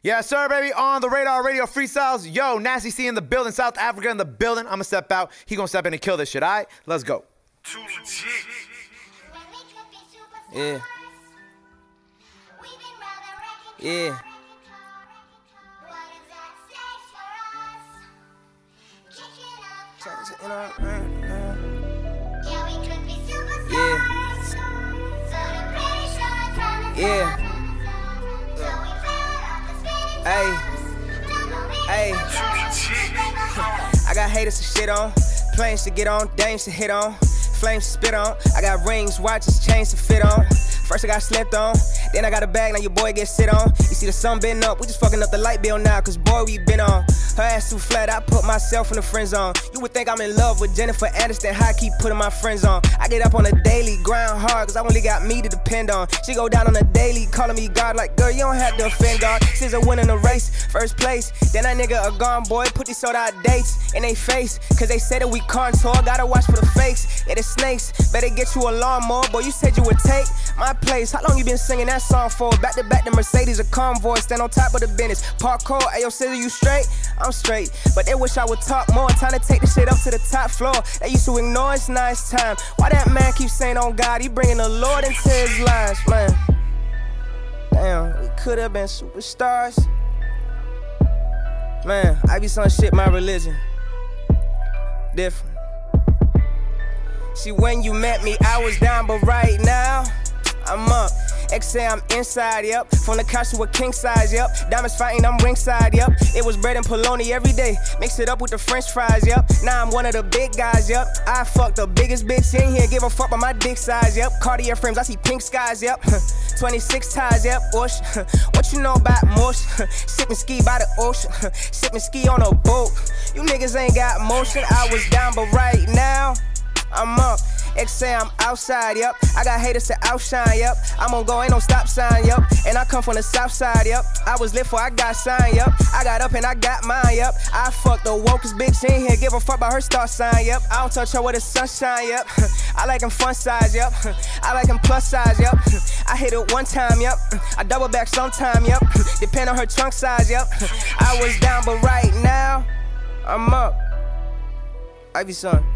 Yes, sir, baby, on the Radar Radio freestyles. Yo, Nasty C in the building, South Africa in the building. I'm gonna step out. He gonna step in and kill this shit, all right? Let's go. Too legit. Yeah. Yeah. Yeah. Hey. I got haters to shit on, planes to get on, dames to hit on, flames to spit on. I got rings, watches, chains to fit on. First I got slept on, then I got a bag, now your boy get sit on. You see the sun been up, we just fucking up the light bill now, cause boy we been on. Her ass too flat, I put myself in the friend zone. You would think I'm in love with Jennifer Aniston, how I keep putting my friends on. I get up on a daily, grind hard, cause I only got me to depend on. She go down on a daily, calling me God, like girl, you don't have to offend God. Since I winning the race, first place, then that nigga a gone boy, put these sold out dates in they face, cause they say that we contour, gotta watch for the fakes. Yeah, the snakes, better get you a lawnmower, boy, you said you would take my place. How long you been singing that song for? Back to back, the Mercedes, a convoy, stand on top of the business. Parkour, ayo, Scissor, you straight? I'm straight, but they wish I would talk more. Time to take the shit up to the top floor. They used to ignore it's nice time. Why that man keep saying on God, he bringing the Lord into his lives, man. Damn, we could have been superstars. Man, I be some shit, my religion. Different. See, when you met me, I was down, but right now, I'm up. X say I'm inside, yep. From the couch to a king size, yep. Diamonds fighting, I'm ringside, yep. It was bread and polony every day. Mix it up with the french fries, yep. Now I'm one of the big guys, yep. I fuck the biggest bitch in here, give a fuck about my dick size, yep. Cartier frames, I see pink skies, yep. 26 ties, yep. Bush. What you know about mush? Sipping ski by the ocean. Sipping ski on a boat. You niggas ain't got motion. I was down, but right now, I'm up. X say I'm outside, yep. I got haters to outshine, yep. I'm on go, ain't no stop sign, yep. And I come from the south side, yep. I was lit for I got signed, yep. I got up and I got mine, yep. I fuck the wokest bitch in here, give a fuck about her star sign, yep. I don't touch her with the sunshine, yep. I like him fun size, yep. I like him plus size, yep. I hit it one time, yep. I double back sometime, yep. Depend on her trunk size, yep. I was down, but right now, I'm up. Ivy son.